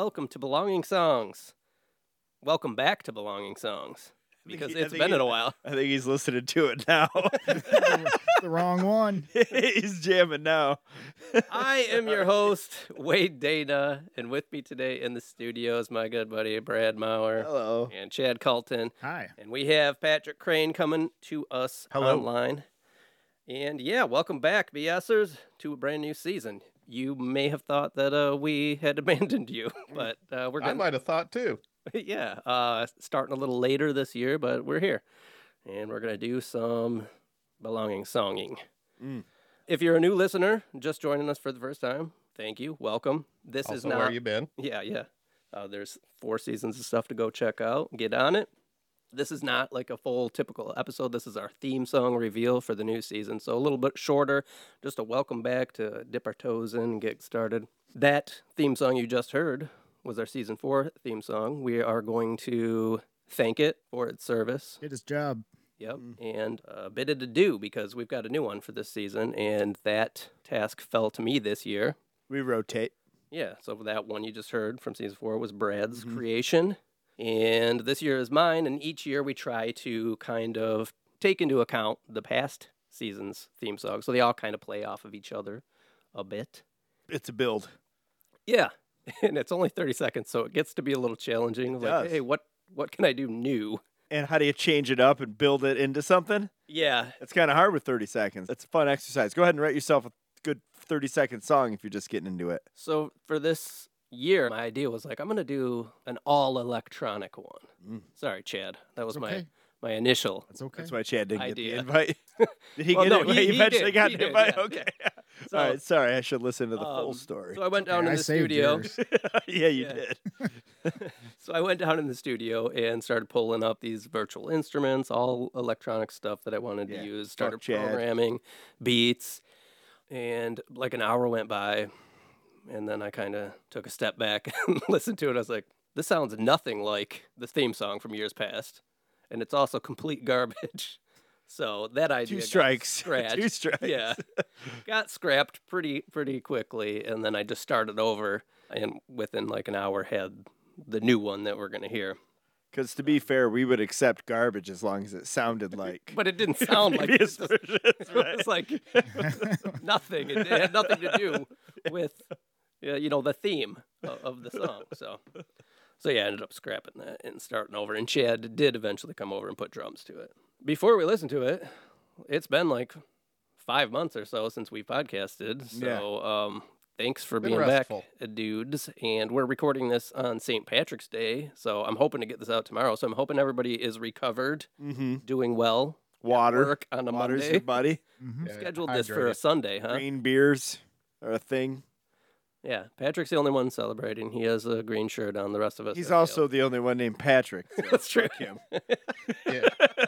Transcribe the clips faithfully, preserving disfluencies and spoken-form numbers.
welcome to Belonging Songs. Welcome back to Belonging Songs, because he- it's think been he- in a while. I think he's listening to it now. the, the wrong one. He's jamming now. I am your host, Wade Dana, and with me today in the studio is my good buddy, Brad Maurer. Hello. And Chad Colton. Hi. And we have Patrick Crane coming to us Hello. online. And yeah, welcome back, BSers, to a brand new season. You may have thought that uh, we had abandoned you, but uh, we're I going to... might have thought too. yeah, uh, starting a little later this year, but we're here. And we're going to do some belonging songing. Mm. If you're a new listener, just joining us for the first time, thank you. Welcome. This Also, is not... where you been? Yeah, yeah. Uh, there's four seasons of stuff to go check out. Get on it. This is not like a full typical episode. This is our theme song reveal for the new season. So a little bit shorter, just a welcome back to dip our toes in and get started. That theme song you just heard was our season four theme song. We are going to thank it for its service. Did his job. Yep. And a bit of to do because we've got a new one for this season, and that task fell to me this year. We rotate. Yeah, so that one you just heard from season four was Brad's Mhm. creation. And this year is mine, and each year we try to kind of take into account the past season's theme songs. So they all kind of play off of each other a bit. It's a build. Yeah, and it's only thirty seconds, so it gets to be a little challenging. It Like, does. hey, what, what can I do new? And how do you change it up and build it into something? Yeah, It's kind of hard with thirty seconds. It's a fun exercise. Go ahead and write yourself a good thirty second song if you're just getting into it. so for this year, my idea was like, I'm going to do an all-electronic one. Mm. Sorry, Chad. That was It's my, okay. my initial. That's okay. That's why Chad didn't Idea. get the invite. Did he Well, get no, it? he- He, he eventually did. got He the did, invite? yeah, Okay. So- All right. Sorry. I should listen to the full Um, story. So I went down Okay, in I the saved studio. yours. yeah, you Yeah. did. So I went down in the studio and started pulling up these virtual instruments, all electronic stuff that I wanted Yeah. to use. Started Fuck Chad. programming beats, and like an hour went by, and then I kind of took a step back and listened to it. I was like, this sounds nothing like the theme song from years past, and it's also complete garbage. So that idea Two got strikes. scratched. Two strikes. Yeah, got scrapped pretty pretty quickly, and then I just started over, and within like an hour had the new one that we're gonna hear. Because to be fair, we would accept garbage as long as it sounded like. But it didn't sound like previous this. versions, It right? was like nothing. It, it had nothing to do with, uh, you know, the theme of, of the song. So, so yeah, I ended up scrapping that and starting over. And Chad did eventually come over and put drums to it. Before we listen to it, it's been like five months or so since we podcasted. So, um, thanks for Been being restful. back, uh, dudes. And we're recording this on Saint Patrick's Day. So I'm hoping to get this out tomorrow. So I'm hoping everybody is recovered, Mm-hmm. doing well. at Water. work on a Water's Monday. your buddy. Mhm. Yeah, Scheduled this for a hydrated. Sunday, huh? Green beers are a thing. Yeah, Patrick's the only one celebrating. He has a green shirt on. The rest of us. He's have also the only one named Patrick. so That's true. fuck him. Yeah.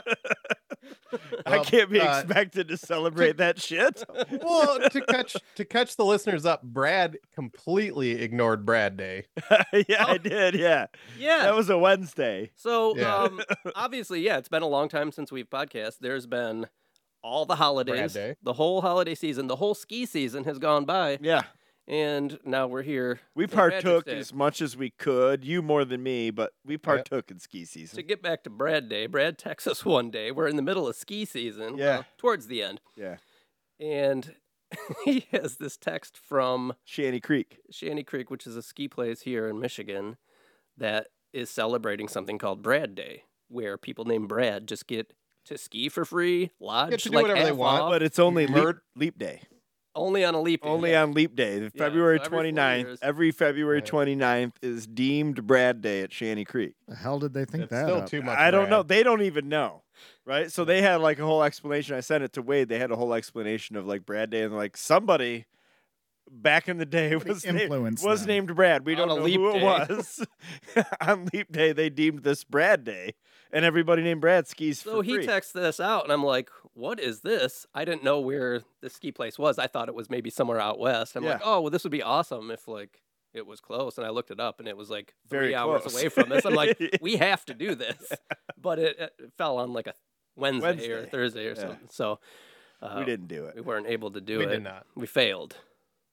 I Well, can't be uh, expected to celebrate that shit. Well, to catch to catch the listeners up, Brad completely ignored Brad Day. yeah, I did. Yeah. Yeah. That was a Wednesday. So, Yeah. um, obviously, yeah, it's been a long time since we've podcast. There's been all the holidays, Day. the whole holiday season, the whole ski season has gone by, Yeah. and now we're here. We Saint Patrick's partook Day. as much as we could. You more than me, but we partook in ski To season. get back to Brad Day, Brad texts us one day. We're in the middle of ski season. Yeah. well, towards the end. Yeah. And he has this text from Shanty Creek. Shanty Creek, which is a ski place here in Michigan, that is celebrating something called Brad Day, where people named Brad just get to ski for free, lodge, Get to do like whatever they half want, off, But it's only leap, Murd- leap day. only on a leap day. Only yeah. on leap day. The Yeah, February so every four twenty-ninth. years. Every February Right. twenty-ninth is deemed Brad Day at Shanty Creek. The hell did they think It's that still up? too much. I don't know. Brad. They don't even know. Right? So they had like a whole explanation. I sent it to Wade. They had a whole explanation of like Brad Day and like somebody back in the day Somebody was, named, influenced was them. named Brad. We On don't a know leap who day. it was. On leap day, they deemed this Brad Day, and everybody named Brad skis So for he free. texts this out, and I'm like, what is this? I didn't know where the ski place was. I thought it was maybe somewhere out west. I'm Yeah. like, oh, well, this would be awesome if, like, it was close. And I looked it up, and it was, like, three Very hours close. away from us. I'm like, we have to do this. But it, it fell on, like, a Wednesday, or Wednesday. Thursday or Yeah. something. So uh, we didn't do it. we weren't able to do We it. did not. We failed.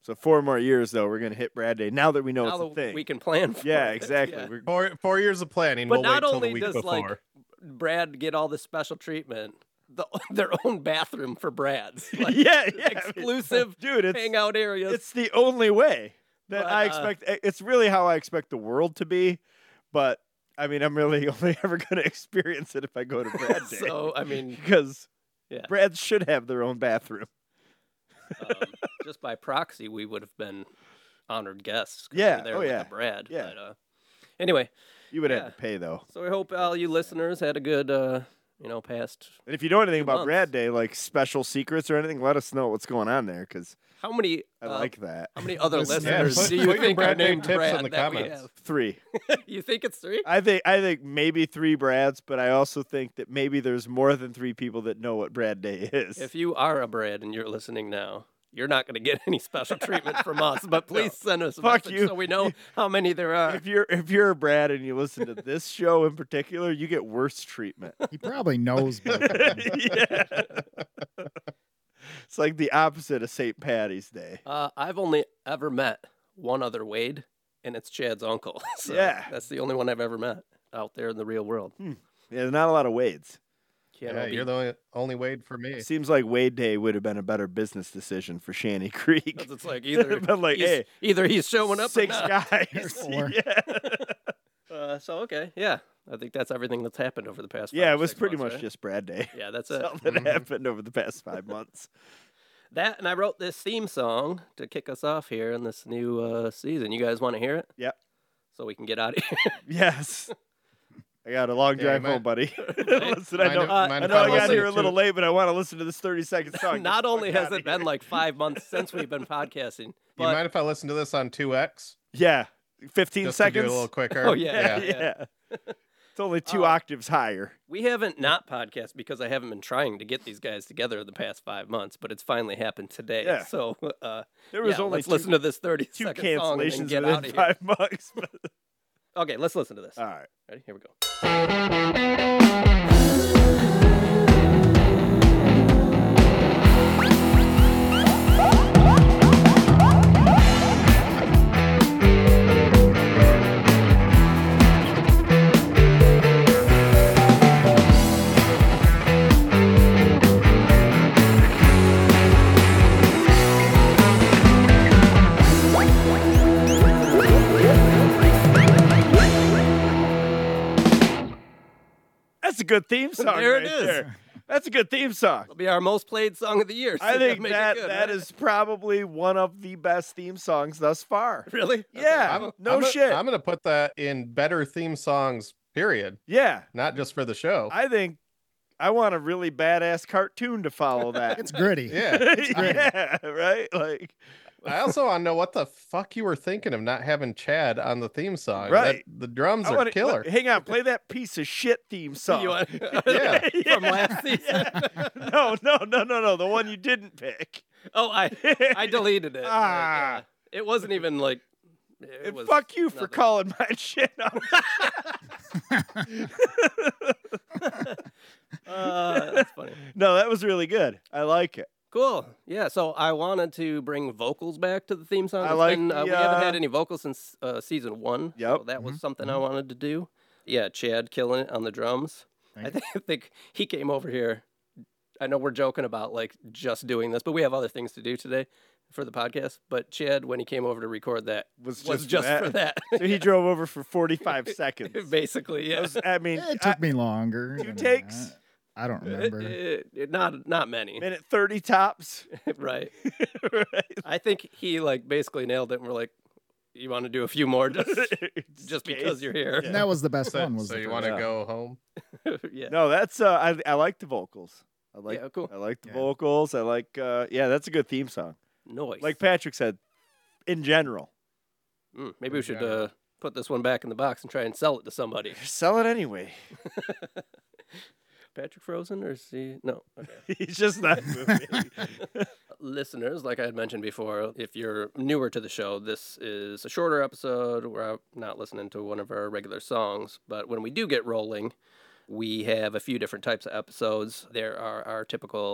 So four more years though, we're gonna hit Brad Day. Now that we know now it's a that thing. we can plan for yeah, it. exactly. Yeah. We're, Four four years of planning. But we'll not wait till only the week does before. like Brad get all this special treatment, the, their own bathroom for Brad's. Like, yeah, yeah, exclusive dude. It's hangout areas. it's the only way that But, I uh, expect. It's really how I expect the world to be, but I mean, I'm really only ever gonna experience it if I go to Brad Day. So I mean, because yeah, Brads should have their own bathroom. um, just by proxy, we would have been honored guests. 'cause Yeah, we're there oh, with yeah, the Brad. yeah. But, uh, anyway, You would Yeah. have to pay though. so we hope all you listeners had a good, uh, you know, past. And if you know anything Two about months. Brad Day, like special secrets or anything, let us know what's going on there because How many? I uh, like that. How many other Listeners. listeners Yeah, put- do you put your think are Brad name named tips Brad in the that we comments. Three. have? You think it's three? I think I think maybe three Brads, but I also think that maybe there's more than three people that know what Brad Day is. If you are a Brad and you're listening now, you're not going to get any special treatment from us. But please send us a Fuck message you. so we know how many there are. if you're if you're a Brad and you listen to this show in particular, you get worse treatment. He probably knows both of them. yeah. It's like the opposite of Saint Patty's Day. Uh, I've only ever met one other Wade, and it's Chad's uncle. So Yeah. that's the only one I've ever met out there in the real world. Yeah, there's not a lot of Wades. Can't Yeah, all be- you're the only, only Wade for me. Seems like Wade Day would have been a better business decision for Shanty Creek. 'cause it's like either But like, he's, hey, either he's showing up six or not. guys. Four. yeah. Uh, so okay, yeah, I think that's everything that's happened over the past. yeah, five it or was six pretty months, much right? just Brad Day. Yeah, that's That's it. all that Mhm. happened over the past five months. That and I wrote this theme song to kick us off here in this new uh, season. You guys want to hear it? Yep. So we can get out of here. Yes. I got a long Yeah, drive you might- home, buddy. Listen, I Mind know, if- uh, mind I, if know I got listen here a to- little late, but I want to listen to this thirty second song. Not Get the only fuck has outta it been here. like five months since we've been podcasting, You but mind if I listen to this on two X? Yeah. fifteen Just to do seconds. it a little quicker. Oh, yeah. yeah. It's only two Uh, octaves higher. we haven't not podcast because I haven't been trying to get these guys together the past five months, but it's finally happened today. Yeah. So uh, There was yeah, only let's two, listen to this thirty two second song and then cancellations get out within of here. five months. Okay, let's listen to this. All right. Ready? Here we go. That's a good theme song. There right it is. there. That's a good theme song. It'll be our most played song of the year. so I think make it that good, that right? is probably one of the best theme songs thus far. really. Okay, Yeah. well, No I'm gonna- shit. I'm gonna put that in better theme songs. Period. Yeah. Not just for the show. I think I want a really badass cartoon to follow that. It's gritty. Yeah. yeah, right? Like I also want to know what the fuck you were thinking of not having Chad on the theme song. Right. That- the drums I are wanna, killer. Hang on, play that piece of shit theme song. You want, Yeah. from last season. Yeah. No, no, no, no, no. The one you didn't pick. Oh, I I deleted it. Like, Ah. uh, it wasn't even like. It And was fuck you for nothing. calling my shit out. Uh, that's funny. No, that was really good. I like it. Cool. Yeah. So I wanted to bring vocals back to the theme song. I It's like been, uh, the, we haven't uh, had any vocals since uh, season one. So Yep. that was Mhm, something I wanted to do. Yeah, Chad killing it on the drums. I Thank think, I think he came over here. I know we're joking about like just doing this, but we have other things to do today for the podcast. But Chad, when he came over to record that, Was was just, just that. for that. So he drove over for forty-five seconds. Basically, yeah. That was- I mean, It took me longer. two than takes? that. I don't It- remember. it- it- not not many, minute thirty tops. right? right. I think he like basically nailed it, and we're like, "You want to do a few more just just because you're here?" And that was the best So, one. Was so the you first want to Yeah. go home? yeah. No, that's uh, I I like the vocals. I like Yeah, cool. I like the Yeah. vocals. I like uh, yeah, that's a good theme song. Noise. Like Patrick said, in general, Mm, maybe we should Yeah. uh, put this one back in the box and try and sell it to somebody. sell it anyway. Patrick Frozen or is he? No. Okay. He's just not moving. Listeners, like I had mentioned before, if you're newer to the show, this is a shorter episode. We're not listening to one of our regular songs, but when we do get rolling, we have a few different types of episodes. There are our typical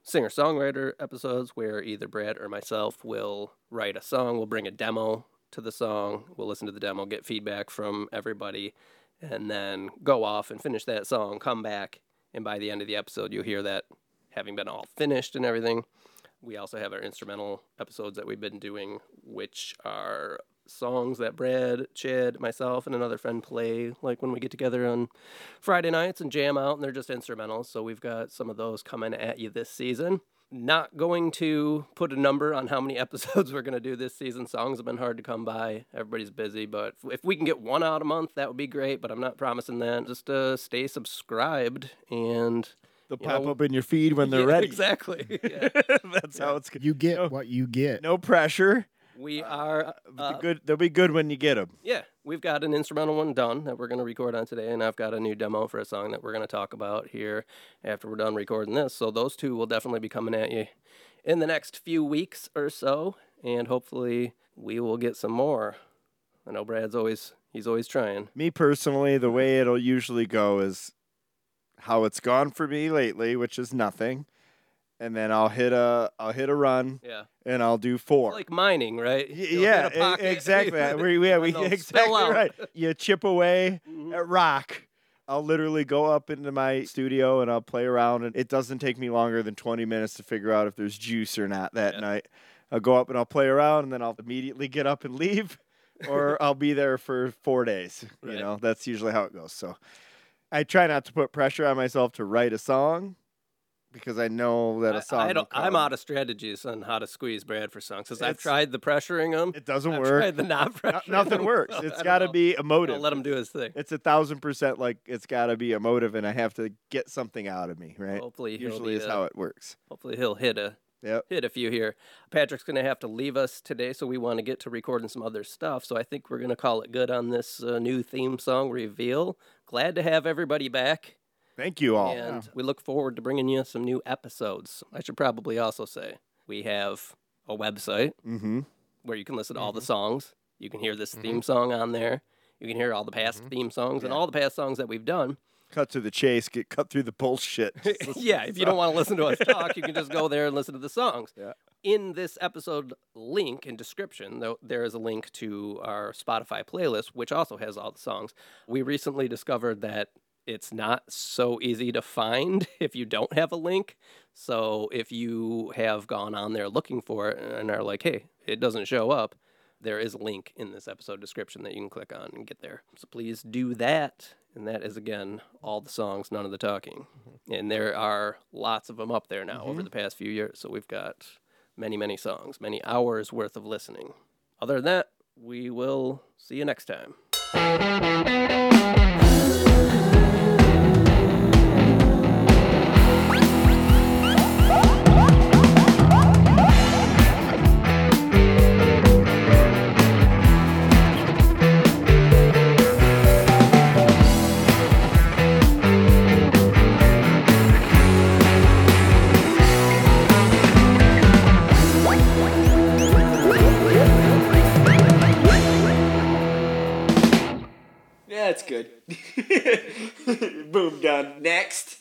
singer-songwriter episodes where either Brad or myself will write a song. We'll bring a demo to the song. We'll listen to the demo, get feedback from everybody, and then go off and finish that song, come back, and by the end of the episode, you'll hear that having been all finished and everything. We also have our instrumental episodes that we've been doing, which are songs that Brad, Chad, myself, and another friend play, like when we get together on Friday nights and jam out, and they're just instrumentals. So we've got some of those coming at you this season. Not going to put a number on how many episodes we're going to do this season. Songs have been hard to come by. Everybody's busy, but if we can get one out a month, that would be great, but I'm not promising that. Just uh, stay subscribed, and They'll you pop know, up in your feed when they're yeah, ready. Exactly. Yeah. That's how it's. You get No. what you get. No pressure. We are, But uh, the good. They'll be good when you get them. yeah, we've got an instrumental one done that we're going to record on today, and I've got a new demo for a song that we're going to talk about here after we're done recording this. So those two will definitely be coming at you in the next few weeks or so, and hopefully we will get some more. I know Brad's always, he's always trying. Me personally, the way it'll usually go is how it's gone for me lately, which is nothing. And then I'll hit a I'll hit a run Yeah. and I'll do four. Like mining, right? Y- You'll yeah, hit a e- pocket, exactly. and we yeah, we they'll spill exactly out. right. You chip away Mhm. at rock. I'll literally go up into my studio and I'll play around, and it doesn't take me longer than twenty minutes to figure out if there's juice or not that Yeah. night. I'll go up and I'll play around, and then I'll immediately get up and leave, or I'll be there for four days. You Right. know, that's usually how it goes. So I try not to put pressure on myself to write a song, because I know that I- a song. I will don't, I'm come. out of strategies on how to squeeze Brad for songs, because I've It's- tried the pressuring him. It doesn't I've work. tried the not No- pressuring. nothing him. works. I It's don't got to know. be emotive. I'll let him do his thing. It's a thousand percent like it's got to be emotive, and I have to get something out of me, right? Hopefully he'll Usually be, is uh, how it works. Hopefully he'll hit a Yep. hit a few here. Patrick's going to have to leave us today, so we want to get to recording some other stuff. So I think we're going to call it good on this uh, new theme song reveal. Glad to have everybody back, Thank you all. and we look forward to bringing you some new episodes. I should probably also say we have a website Mm-hmm. where you can listen to all the songs. You can hear this theme song on there. You can hear all the past theme songs and Yeah. all the past songs that we've done. Cut to the chase. Get cut through the bullshit. Just listen Yeah, to if the you don't song. want to listen to us talk, you can just go there and listen to the songs. Yeah. In this episode link and description, though, there is a link to our Spotify playlist, which also has all the songs. We recently discovered that it's not so easy to find if you don't have a link. So if you have gone on there looking for it and are like, hey, it doesn't show up, there is a link in this episode description that you can click on and get there. So please do that. And that is, again, all the songs, none of the talking. And there are lots of them up there now over the past few years. So we've got many, many songs, many hours worth of listening. Other than that, we will see you next time. Yeah, it's good. Boom, done. Next.